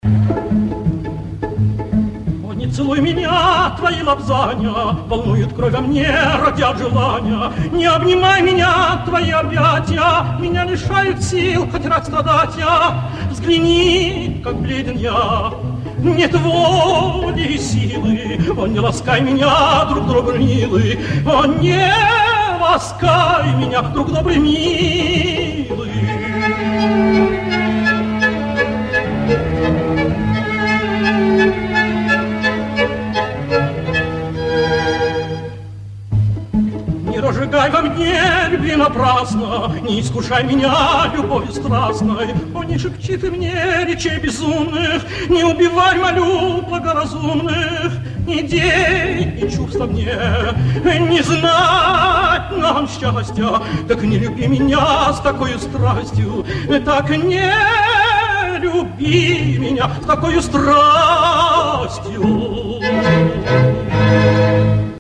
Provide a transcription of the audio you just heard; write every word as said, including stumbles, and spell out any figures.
Целуй меня, твои лапзания волнуют кровь во мне, родят желания. Не обнимай меня, твои объятия меня лишают сил, хоть раз страдать я. Взгляни, как бледен я, нет воли и силы. О, не ласкай меня, друг добрый милый, о, не ласкай меня, друг добрый милый. Разжигай во мне любви напрасно, не искушай меня любовью страстной. О, не шепчи ты мне речей безумных, не убивай, молю, благоразумных. Идей и чувства мне не знать нам счастья, так не люби меня с такой страстью, так не люби меня с такой страстью.